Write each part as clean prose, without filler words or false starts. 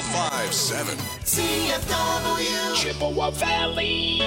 1057 CFW Chippewa Valley.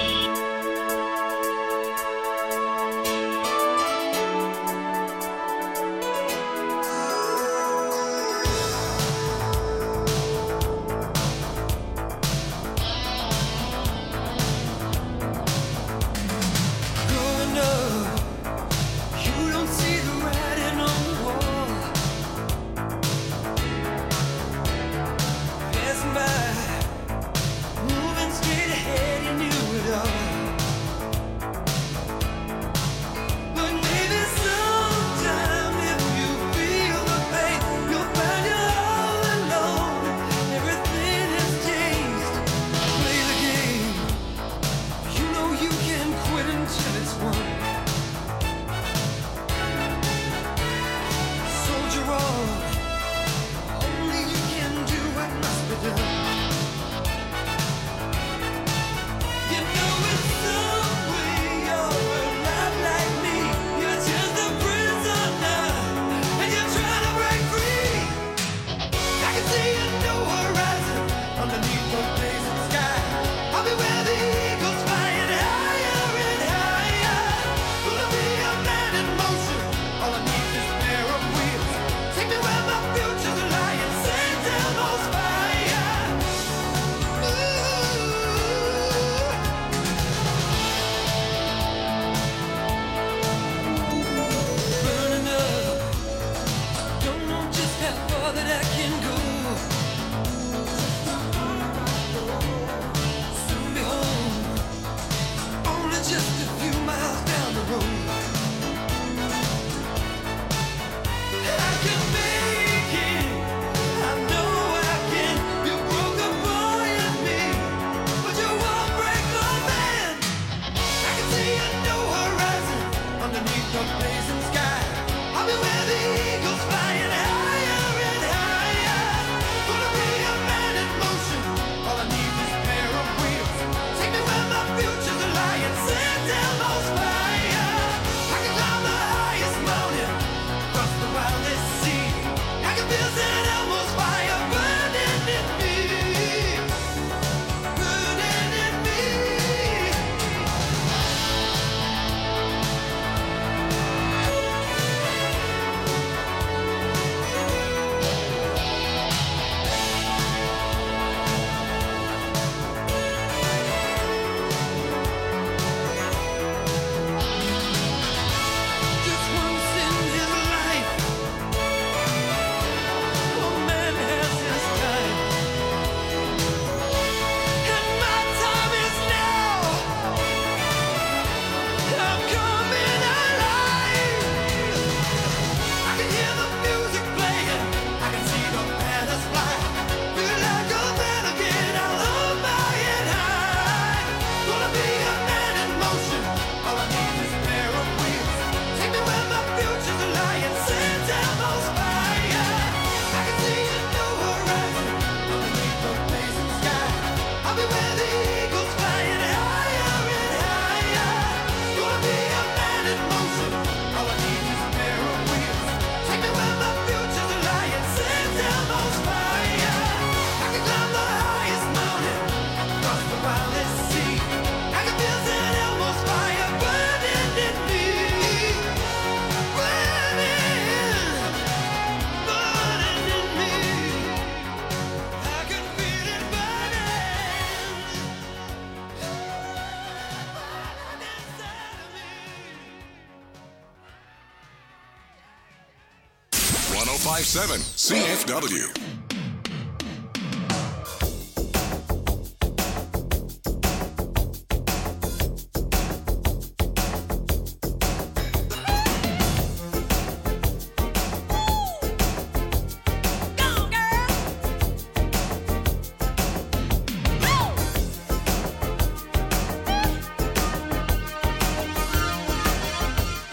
CFW.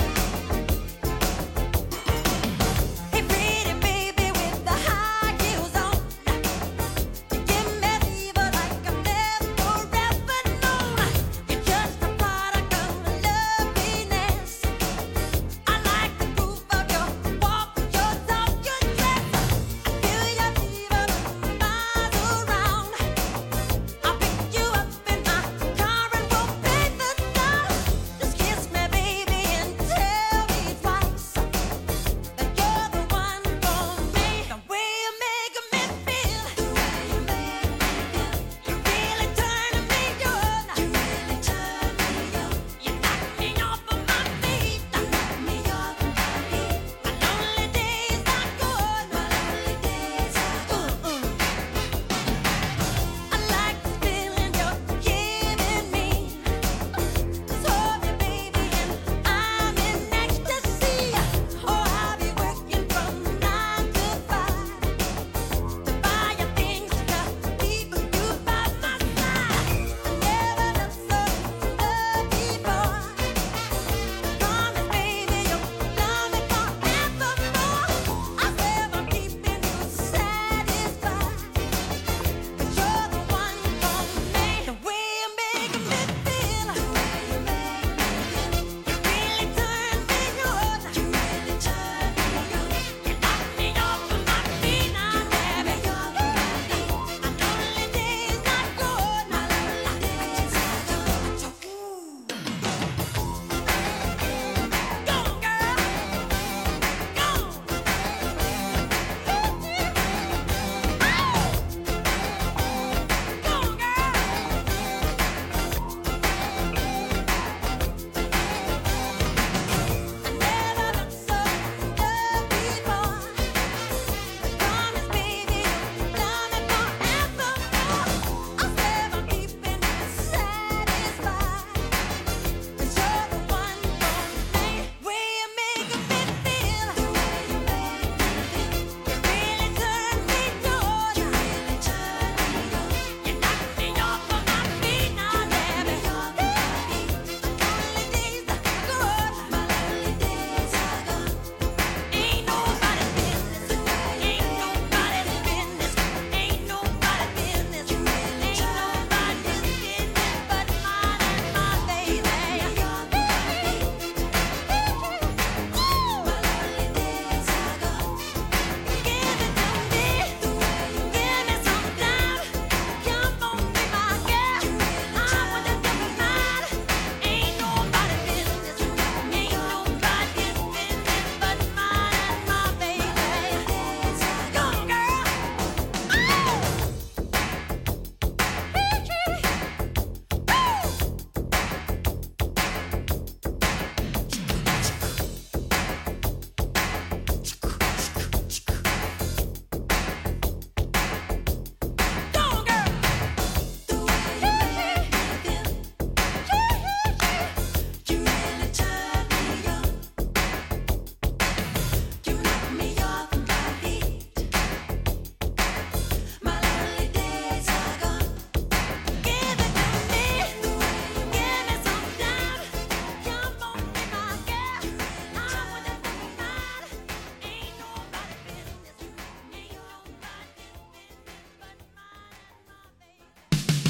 Hey, pretty baby with the high heels.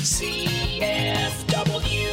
CFW.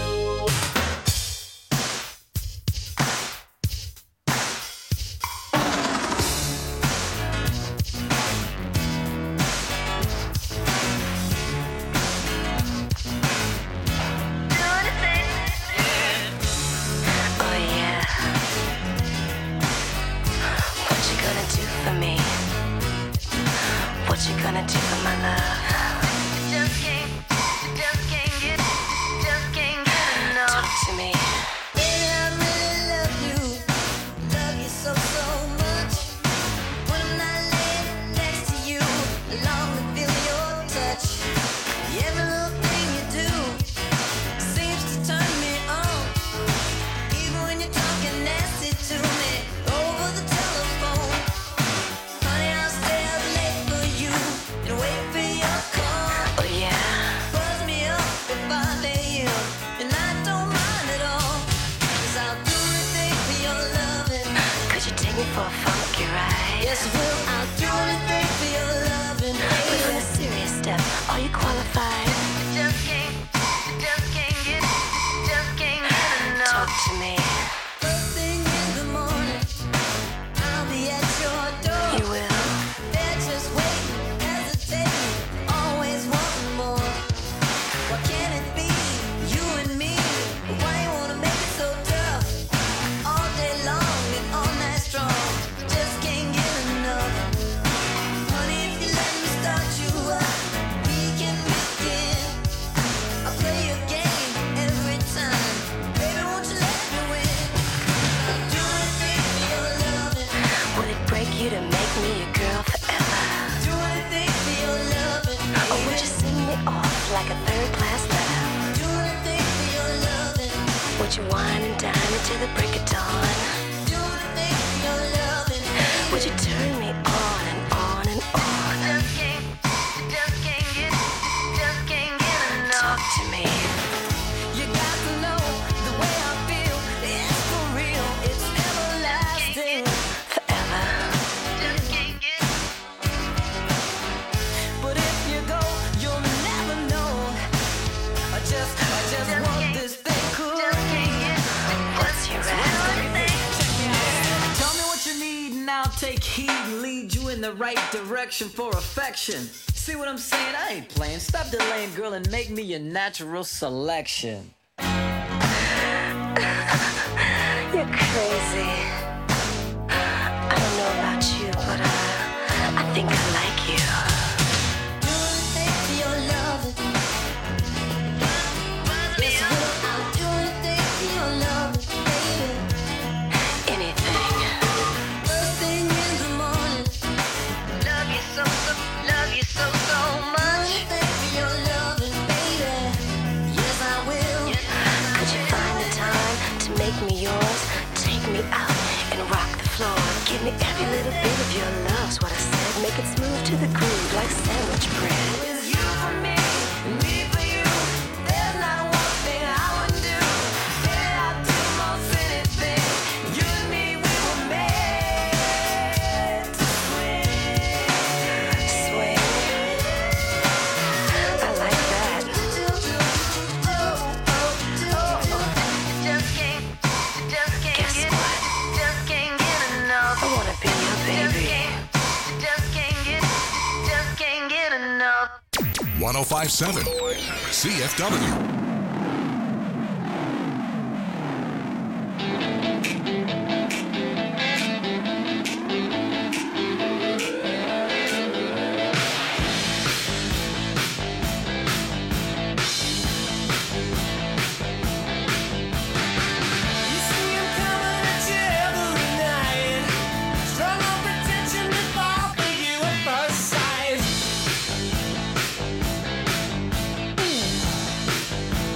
What you gonna do for my love? Just can't get enough. Talk to me. Baby, I really love you so much. When I'm not laying next to you, I long to feel your touch. Every little thing you do seems to turn me on. Even when you're talking nasty to me over the telephone. Honey, I'll stay up late for you and wait for your call. Oh yeah. Buzz me up if I lay you, and I don't mind at all. 'Cause I'll do anything for your loving. Could you take me for a funky ride? Yes, I will. I'll do anything for your loving. But in a serious step, are you qualified? Just can't get enough. Talk to me. First thing in the morning, I'll be at your door. You will. They're just waiting, hesitating, always wanting more. Why can't it be you and me? Why you wanna make it so tough? All day long and all night strong. Just can't get enough. Honey, if you let me start you up, we can begin. I'll play your game every time. Baby, won't you let me win? I'll do anything for your loving. Would it break you to make me your girl forever? Do anything for your loving. Or would you send me off like a third-class letter? Do anything for your loving. Would you wine and dine until the break of dawn? Do anything for your loving. Would you turn me on and on and on? Just can't get enough. Talk to me. You got to know the way I feel. It's for real. It's everlasting. Forever. Just can't get. But if you go, you'll never know. I just want this thing cool. What's your thing? Tell me what you need and I'll take heed and lead you in the right direction for affection. See what I'm saying? I ain't playing. Stop delaying, girl, and make me your natural selection. You're crazy. I don't know about you, but I think I like you. Do anything for your loving. Yes, I'll do anything for your loving, baby. Anything. First thing in the morning. Love you so much. Do anything for your loving, baby. Yes, I will. Could you find the time to make me yours? Take me out and rock the floor. Give me every little bit of your love's what I said. Make it smooth to the groove like sandwich bread. It's you for me, and me for you. There's not one thing I wouldn't do. Baby, I'd do most anything. You and me, we were made to swing. Swing. I like that. Guess what? I wanna be your baby. Just can't get enough. 1057 CFW. You see 'em coming at you every night. Strong on pretension to fall for you at first sight.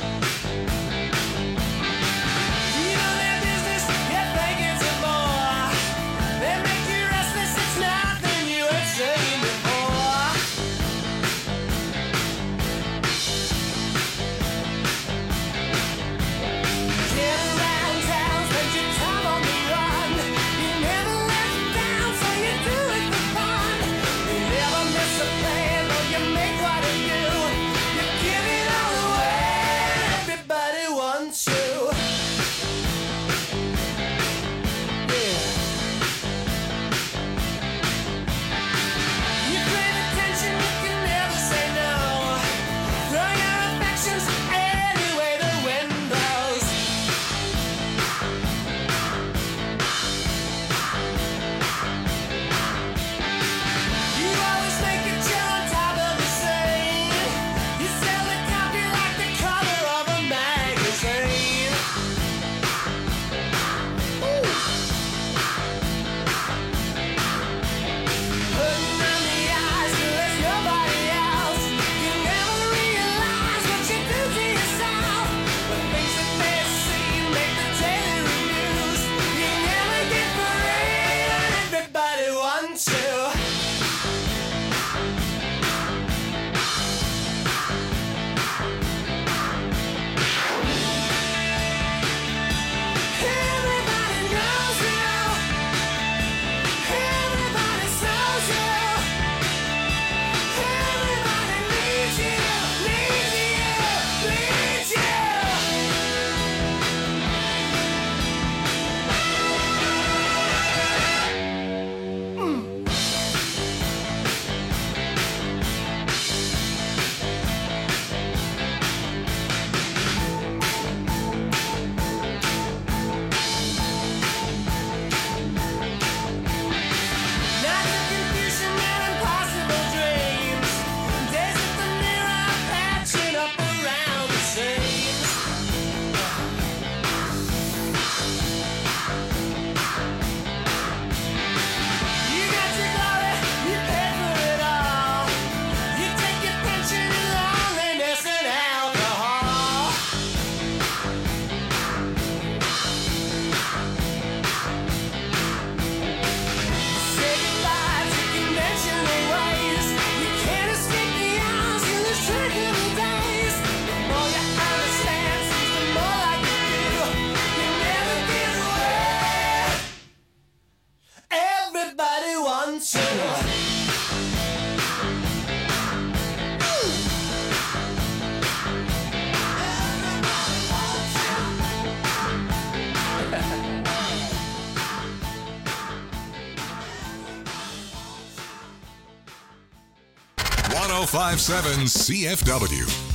1057 CFW.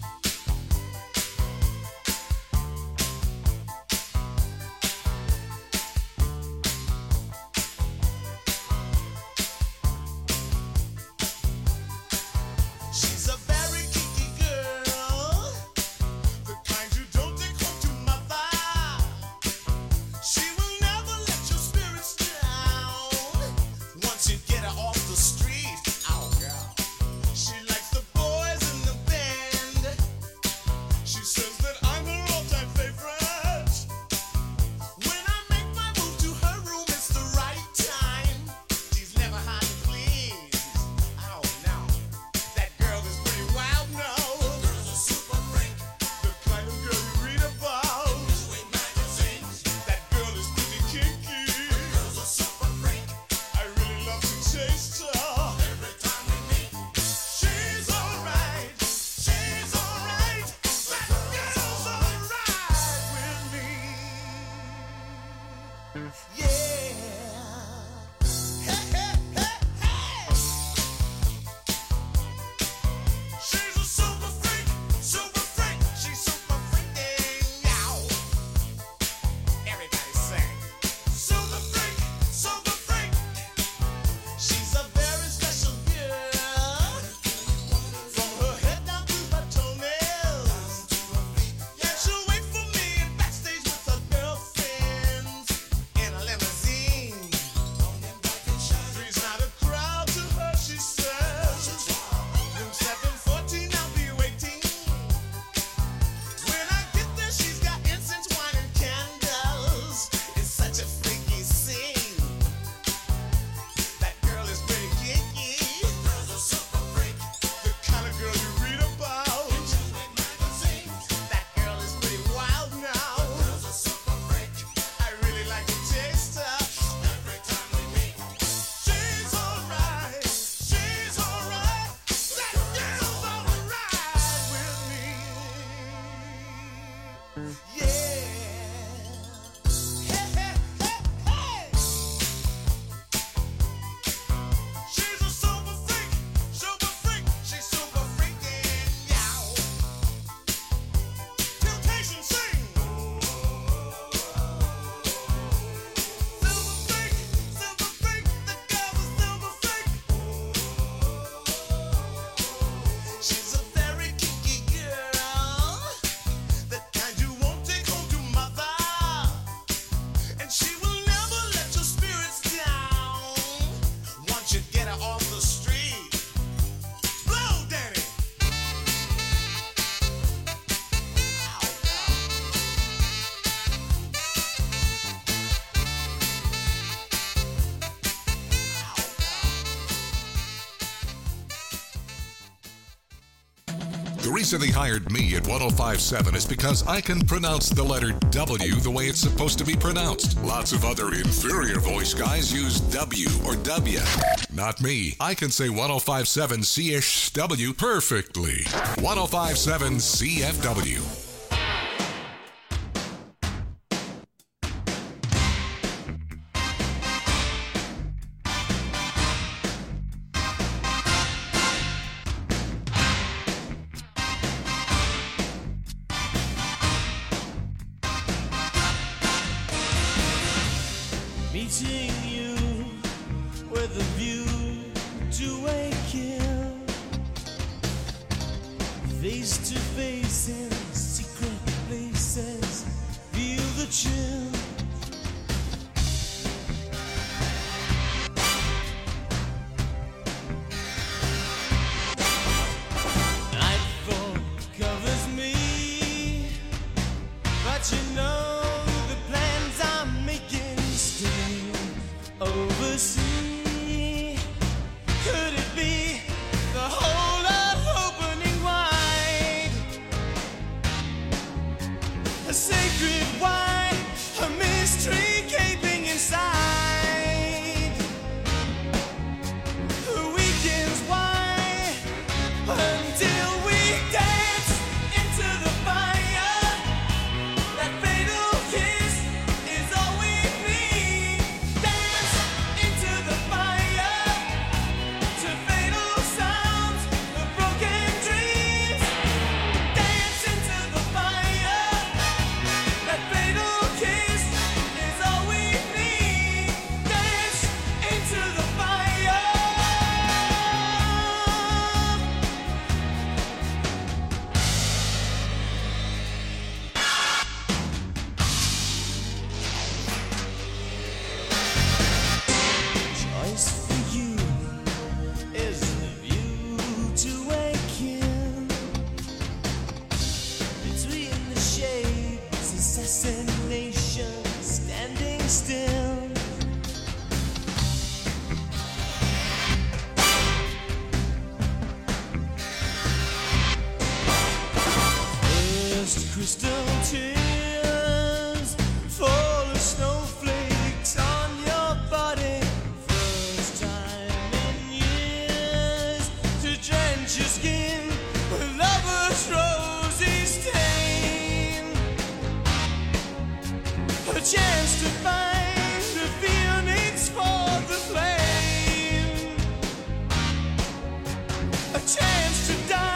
She's a very kinky girl, the kind you don't take home to mother. She will never let your spirits down once you get her off the street. Oh, girl. She likes the boys in the band. She says that I'm her all-time favorite. When I make my move to her room, it's the right time. She's never hard to please. Oh, no. That girl is pretty wild now. Girl's a super freak. The kind of girl you read about. Newsweek magazines. That girl is pretty kinky. Girl's a super freak. I really love to taste her. Every time we meet, she's alright. She's alright. That girl's alright with me. Yeah. Hey, hey, hey, hey. She's a super freak, super freak. She's super freaking out. Everybody sing. Super freak, super freak. She's a very special girl. From her head down to her toenails. Yeah, she'll wait for me in backstage with her girlfriends in a limousine. Three's not a crowd to her, she says. Room 714, I'll be waiting. When I get there, she's got incense, wine, and candles. It's such a freaky scene. That girl is pretty kinky. Girl's a super freak. The kind of girl you read about. Newsweek magazines. That girl is pretty wild now. Girl's a super freak. I really like to taste her. Every time we meet, she's alright. She's alright. That girl's alright with me. Yeah. Hey, hey, hey, hey. She's a super freak, super freak. She's super freaking out. Temptation sing. Silver freak, the girl's a silver freak. She's a very kinky girl, the kind you won't take home to mother. And she will never let your spirits down once you get her off the street. Blow, Danny. The reason they hired me at 1057 is because I can pronounce the letter W the way it's supposed to be pronounced. Lots of other inferior voice guys use W or W. Not me. I can say 1057 CSW perfectly. 1057 CFW. Meeting you with a view to a kill. Face to face in secret places, feel the chill. Nightfall covers me, but you know the plans I'm making stay overseas. Could it be the whole of opening wide? A sacred wine, a First crystal tears fall as snowflakes on your body. First time in years to drench your skin with lover's rosy stain. A chance to find the feelings for the flame. A chance to die.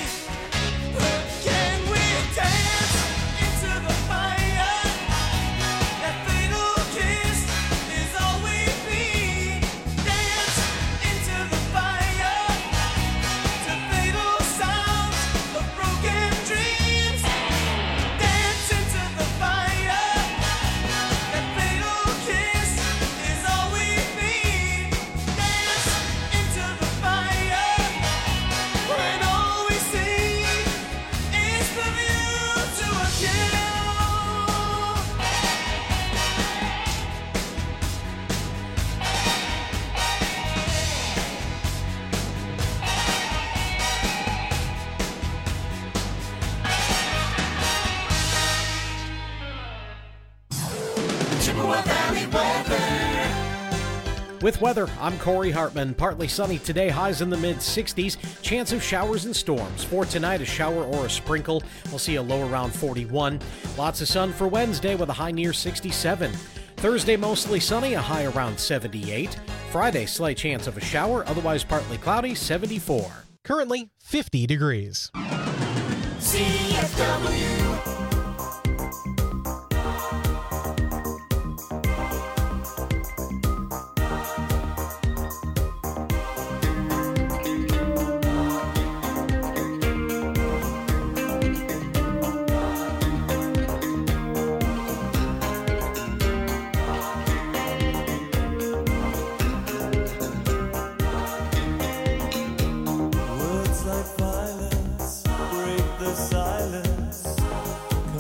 With weather, I'm Corey Hartman. Partly sunny today, highs in the mid-60s. Chance of showers and storms. For tonight, a shower or a sprinkle. We'll see a low around 41. Lots of sun for Wednesday with a high near 67. Thursday, mostly sunny, a high around 78. Friday, slight chance of a shower, otherwise partly cloudy, 74. Currently 50 degrees. CFW. Words like violence break the silence.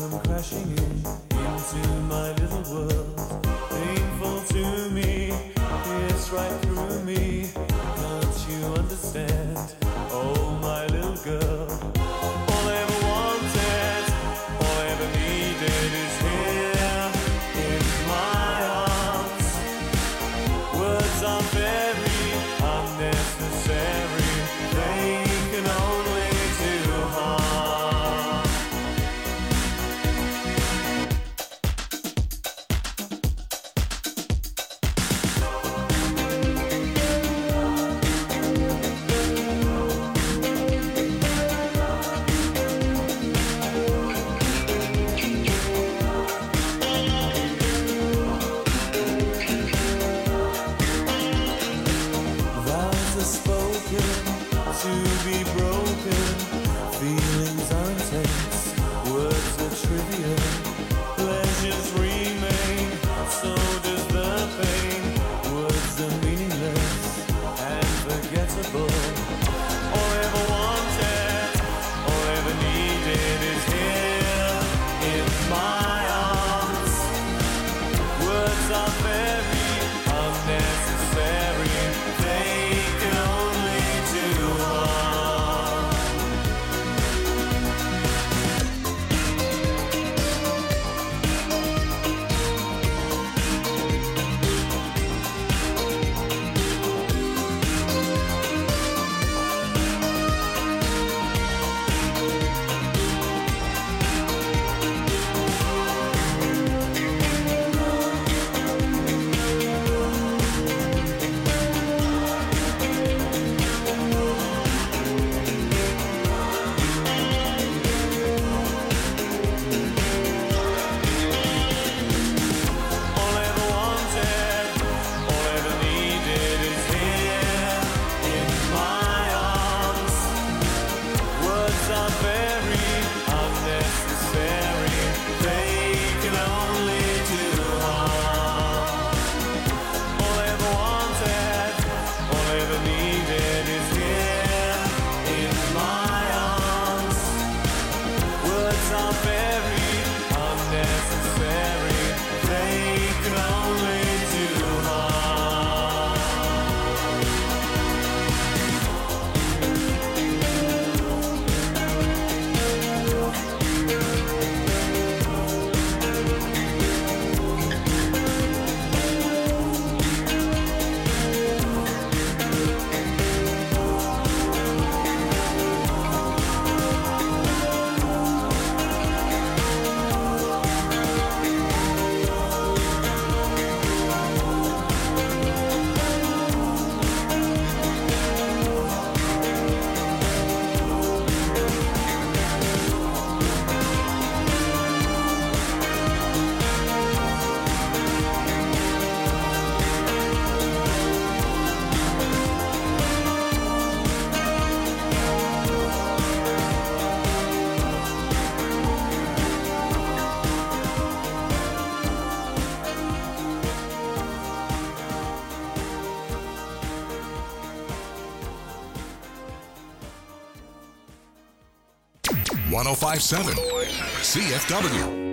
1057 CFW.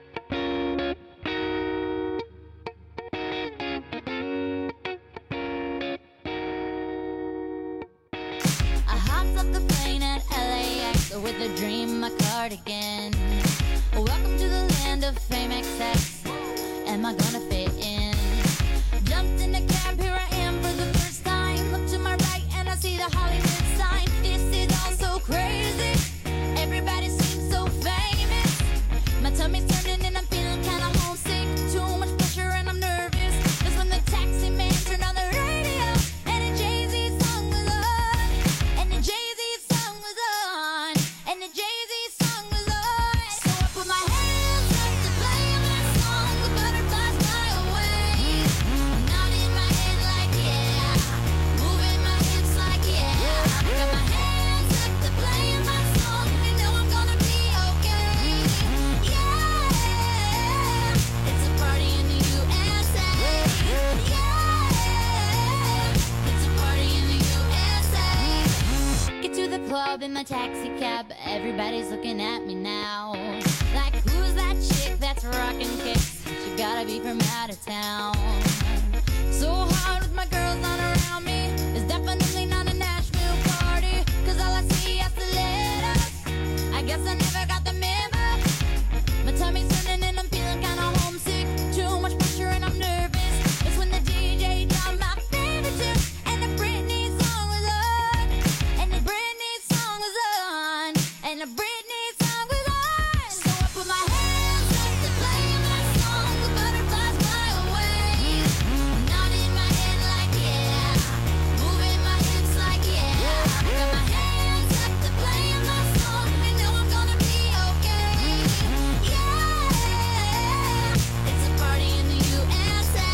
I hopped off the plane at LAX with a dream, my cardigan. Welcome to the land of fame excess. Am I gonna fit in? Jumped in a cab, here I am for the first time. Look to my right and I see the Hollywood sign. This is all so crazy. Everybody seems so famous. My tummy's turning and I'm feeling kinda homesick. Too much pressure and I'm nervous. That's when the taxi man turned on the radio and a Jay-Z song was on. And the Jay-Z song was on. And the Jay-Z song was on. So I put my hands up to play my song. The butterflies fly away. Nodding my head like yeah. Moving my hips like yeah. Got my hands up to play my song. You know I'm gonna be okay. Yeah. It's a party in the USA. Yeah. It's a party in the USA. Get to the club in my taxi cab. Everybody's looking at me now. Like, who's that chick that's rocking kicks? She gotta be from out of town. So hard with my girls on around me. It's definitely not a Nashville party. Cause all I see is stilettos. I guess I never got the memo. My tummy's turning and I'm feeling kinda homesick. Too much pressure and I'm nervous. It's when the DJ dropped my favorite tune. And the Britney song was on. And the Britney song was on. And the Britney song was on. So I put my hands up to play my song. The butterflies fly away. Nodding my head like yeah. Moving my hips like yeah. Got my hands up to play my song. You know I'm gonna be okay. Yeah. It's a party in the USA.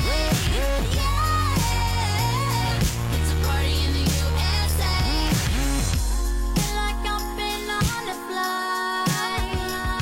Yeah. It's a party in the USA. Feel like I've been on a flight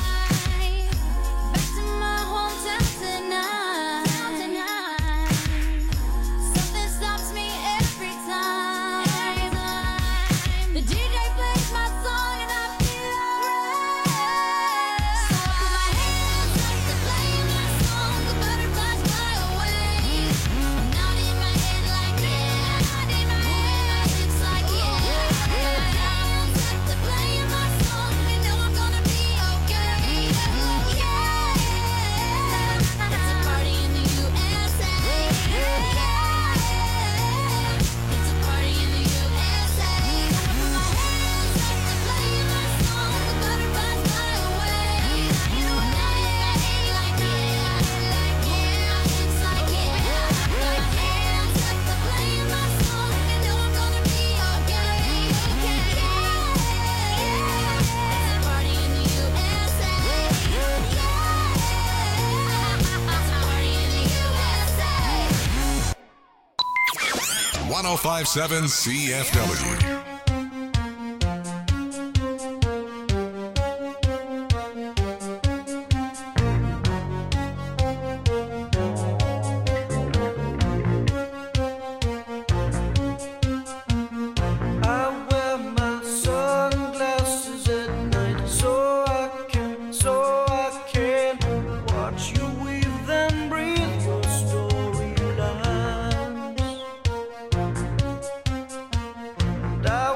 back to my hometown tonight. Something stops me every time. The DJ plays my song and I feel alright. So I put my hands up to play my song. The butterflies fly away. Nodding my head like yeah. Moving my hips like yeah. Got my hands up to play my song. You know I'm gonna be okay. Yeah. It's a party in the USA. Yeah. It's a party in the USA. I put my hands up to play my song. The butterflies fly away. Nodding my head like yeah. Moving my hips like yeah. Got my hands up to play my song. You know I'm gonna be okay. Yeah. It's a party in the USA. Yeah. It's a party in the USA. 1057 CFW. I wear my sunglasses at night so I can watch you weave and breathe your storylines. And I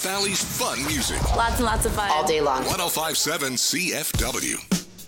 Valley's fun music. Lots and lots of fun. All day long. 1057 CFW.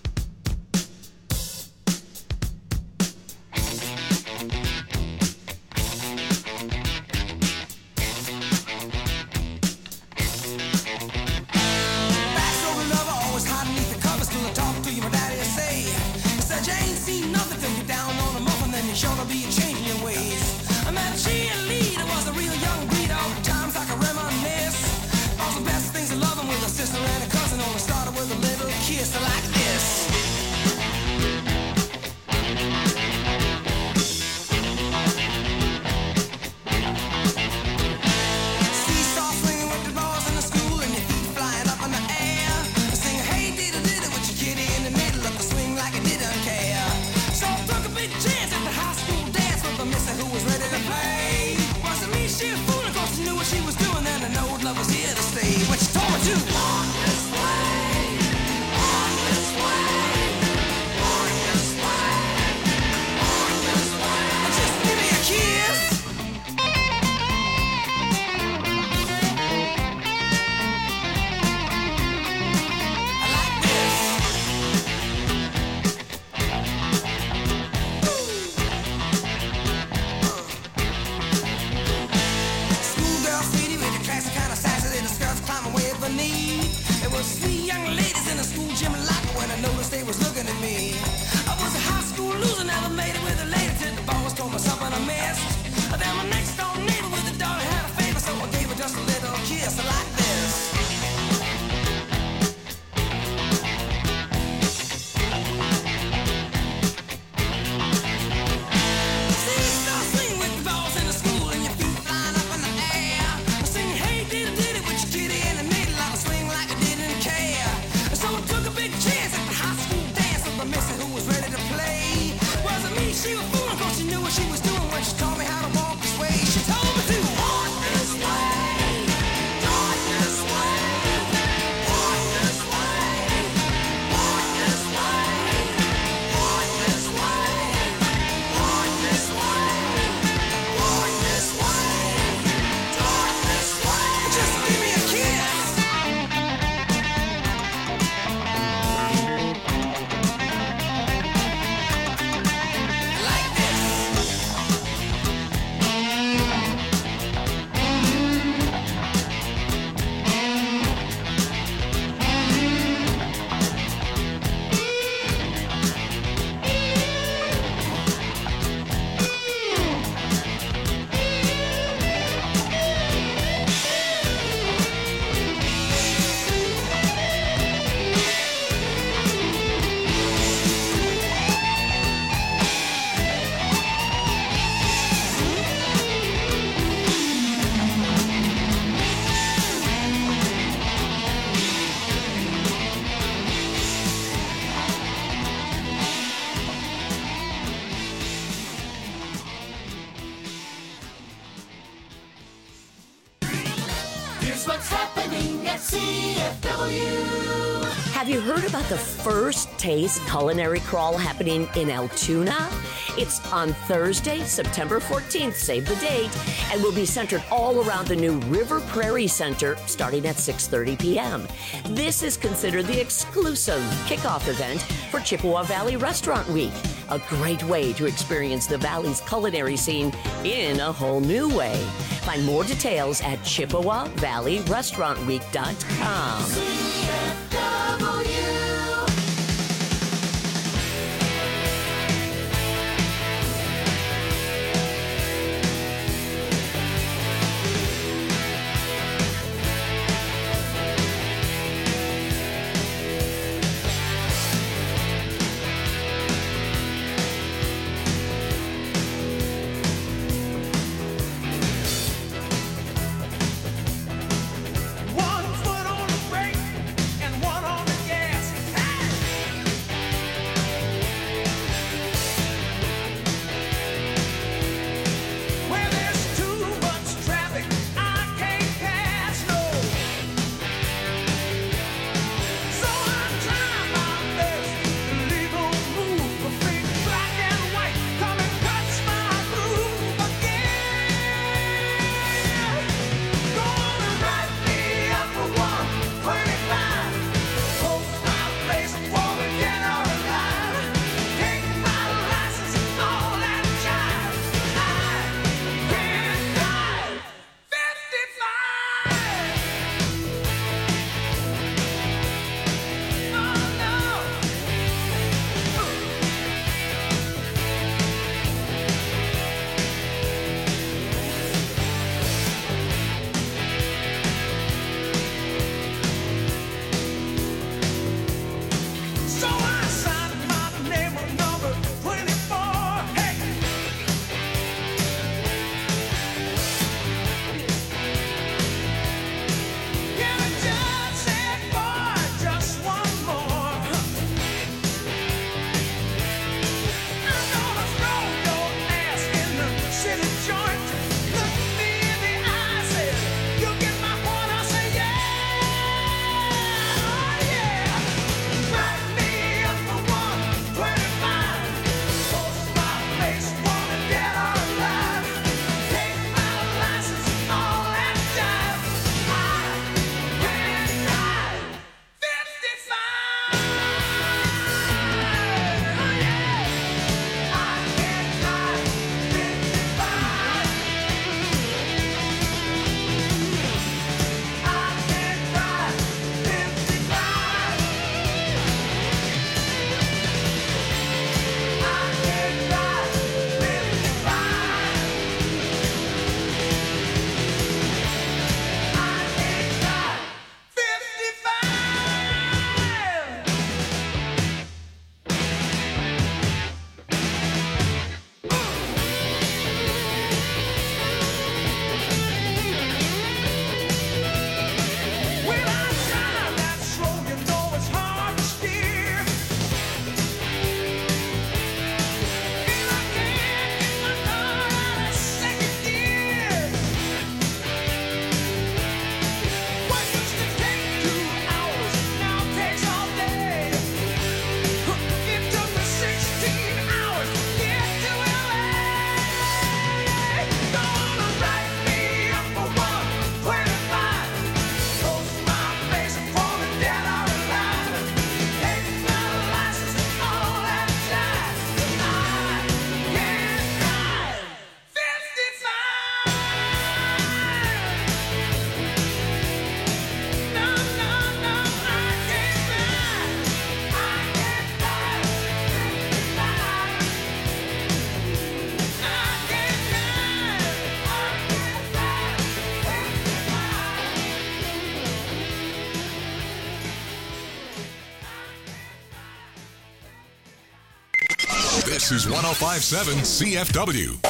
What's happening at CFW? Have you heard about the First Taste Culinary Crawl happening in Altoona? It's on Thursday, September 14th, save the date, and will be centered all around the new River Prairie Center starting at 6:30 p.m. This is considered the exclusive kickoff event for Chippewa Valley Restaurant Week, a great way to experience the Valley's culinary scene in a whole new way. Find more details at ChippewaValleyRestaurantWeek.com. One foot on the brake, This is 105.7 CFW.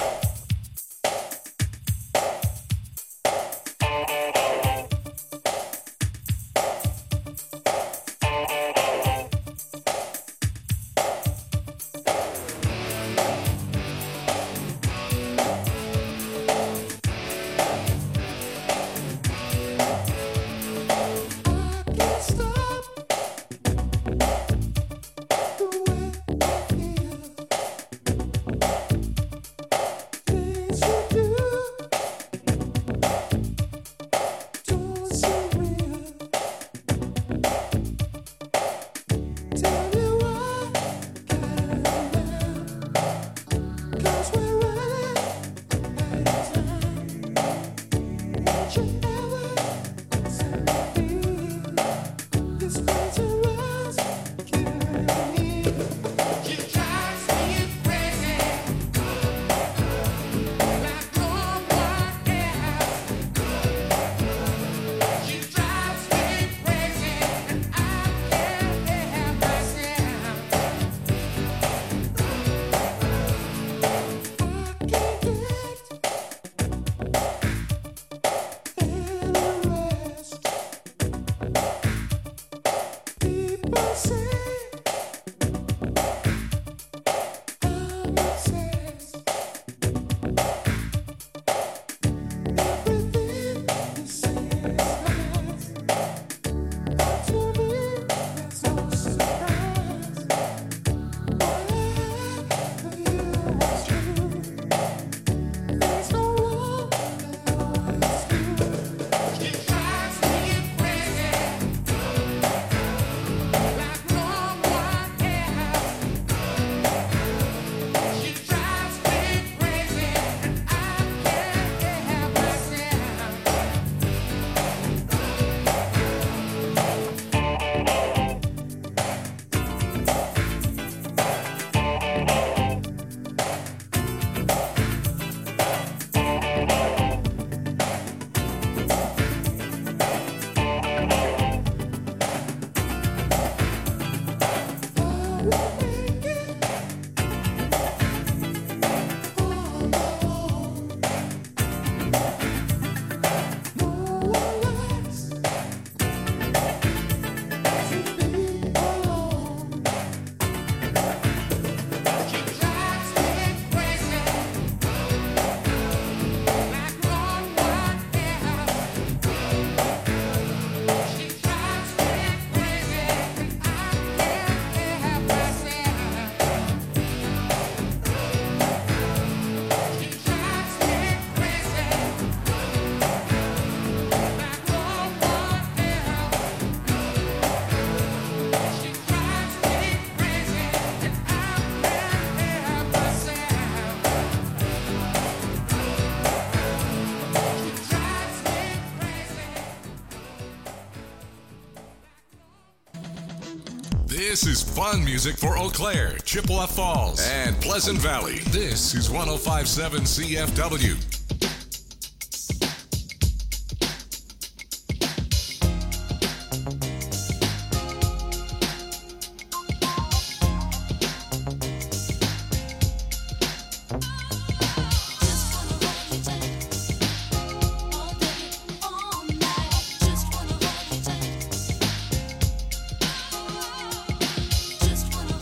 This is fun music for Eau Claire, Chippewa Falls, and Pleasant Valley. This is 105.7 CFW.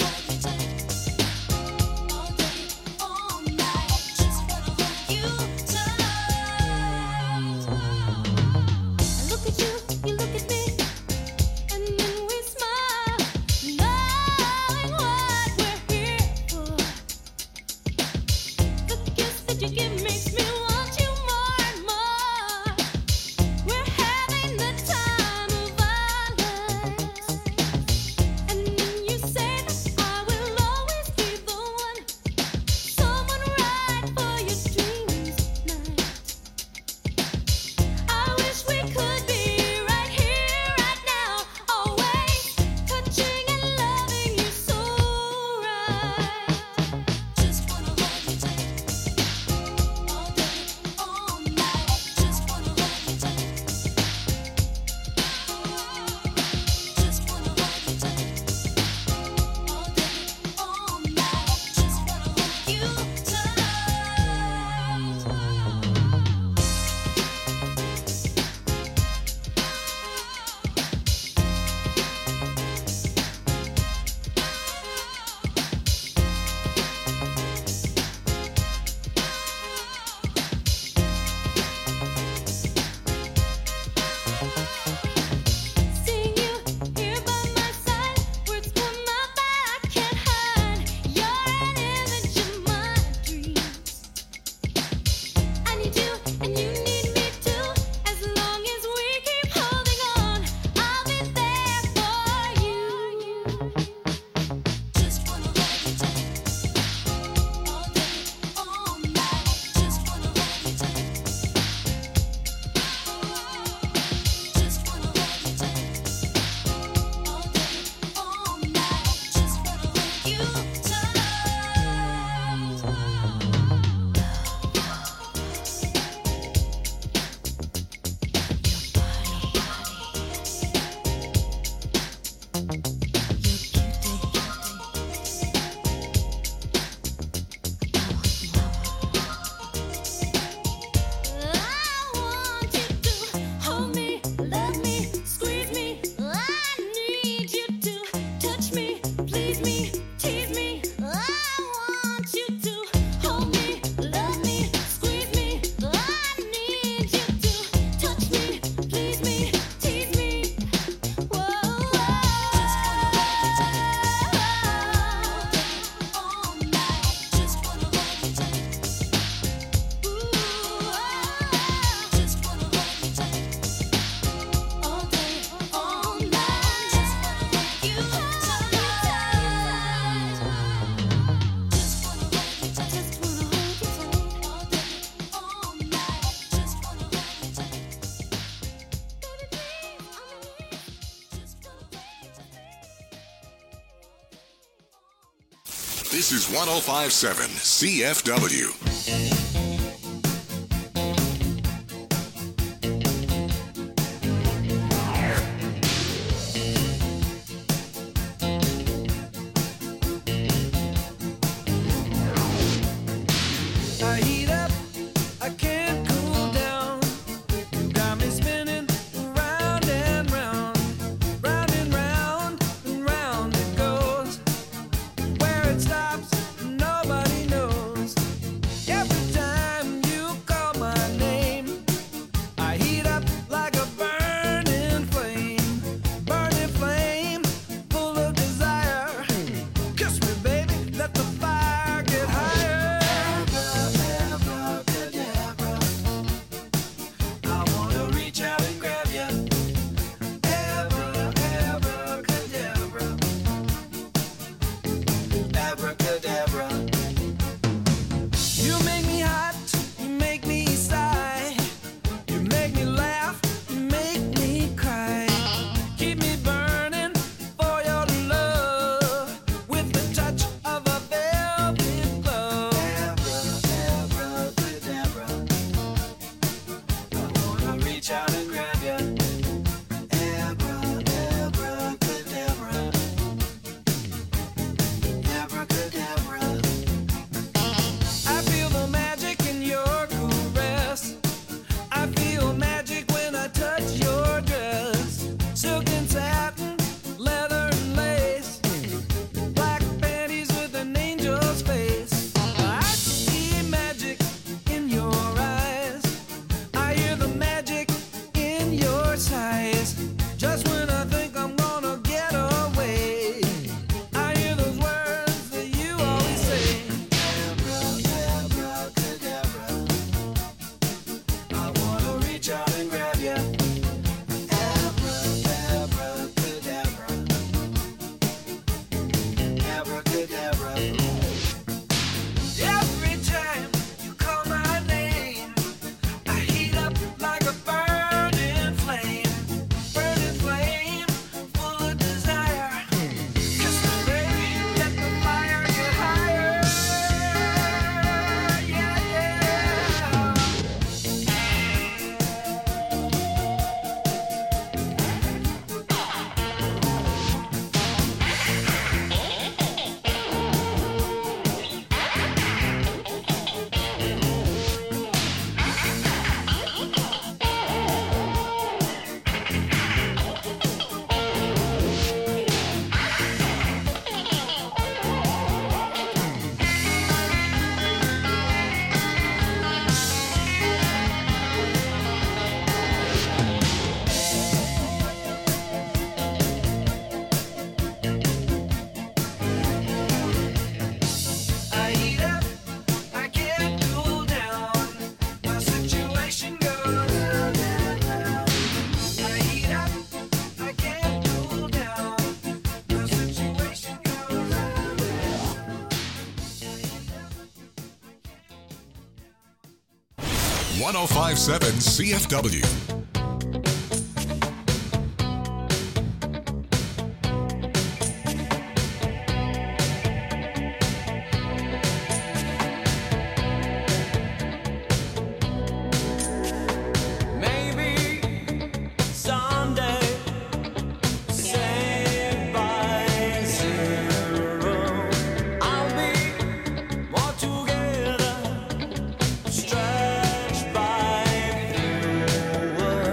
You This is 105.7 CFW. I heat up, I can't cool down. You got me spinning round and round, round and round and round it goes. Where it stops, nobody knows. Every time you call my name, I heat up like a burning flame, full of desire. Kiss me, baby, let the fire get higher. I wanna reach out and grab you. Abracadabra. Abracadabra. You make me hot, you make me sigh. You make me laugh, you make me cry. Keep me burning for your love with the touch of a velvet glove. Abracadabra. I wanna reach out and grab you. Abracadabra. Abracadabra. I feel the magic in your caress. I feel magic when I touch your dress. Silk and satin, leather and lace. Black panties with an angel's face. I see magic in your eyes. I hear the magic in your sighs. Just when I think I'm gonna get away, I hear those words that you always say. Abracadabra. I wanna reach out and grab you. Abracadabra. Abracadabra. Every time you call my name, I heat up like a burning flame, full of desire. Kiss me, baby, let the fire get higher. Yeah, yeah. I heat up, I can't cool down. My situation goes round and round. I heat up, I can't cool down. My situation goes round and round. 105.7 CFW. Maybe someday, saved by zero, I'll be more together, stretched by fewer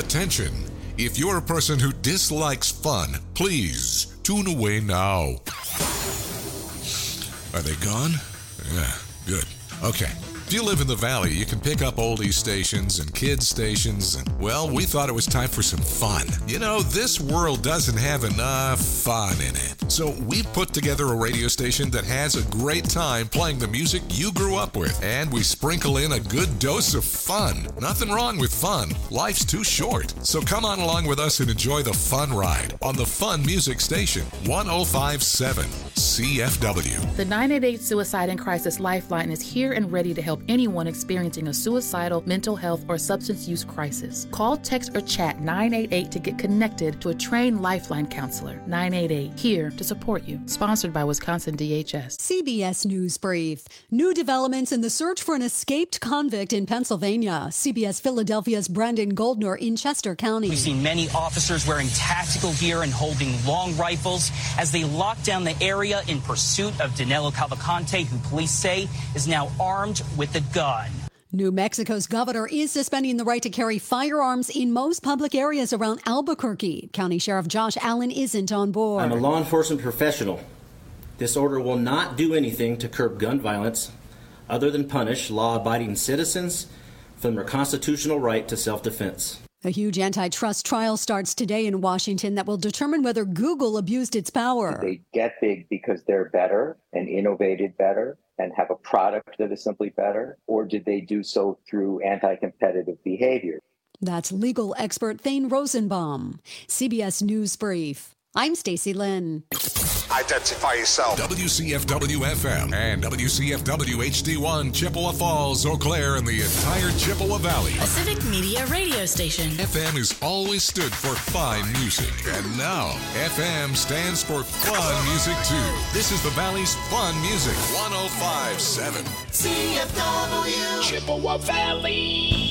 Attention! If you're a person who dislikes fun, please tune away now. Are they gone? Yeah, good. Okay. If you live in the valley, you can pick up oldies stations and kids stations, and, well, we thought it was time for some fun. You know, this world doesn't have enough fun in it. So we put together a radio station that has a great time playing the music you grew up with, and we sprinkle in a good dose of fun. Nothing wrong with fun. Life's too short. So come on along with us and enjoy the fun ride on the Fun Music Station, 105.7 CFW. The 988 Suicide and Crisis Lifeline is here and ready to help anyone experiencing a suicidal, mental health, or substance use crisis. Call, text, or chat 988 to get connected to a trained Lifeline counselor. 988, here to support you. Sponsored by Wisconsin DHS. CBS News Brief. New developments in the search for an escaped convict in Pennsylvania. CBS Philadelphia's Brandon Goldner in Chester County. We've seen many officers wearing tactical gear and holding long rifles as they lock down the area in pursuit of Danilo Cavalcante, who police say is now armed with a gun. New Mexico's governor is suspending the right to carry firearms in most public areas around Albuquerque. County Sheriff Josh Allen isn't on board. I'm a law enforcement professional. This order will not do anything to curb gun violence other than punish law-abiding citizens from their constitutional right to self-defense. A huge antitrust trial starts today in Washington that will determine whether Google abused its power. They get big because they're better and innovated better and have a product that is simply better, or did they do so through anti-competitive behavior? That's legal expert Thane Rosenbaum. CBS News Brief. I'm Stacey Lynn. Identify yourself. WCFW-FM and WCFW HD1, Chippewa Falls, Eau Claire, and the entire Chippewa Valley. A civic media radio station. FM has always stood for fine music, and now FM stands for fun music too. This is the Valley's fun music, 105.7 CFW Chippewa Valley.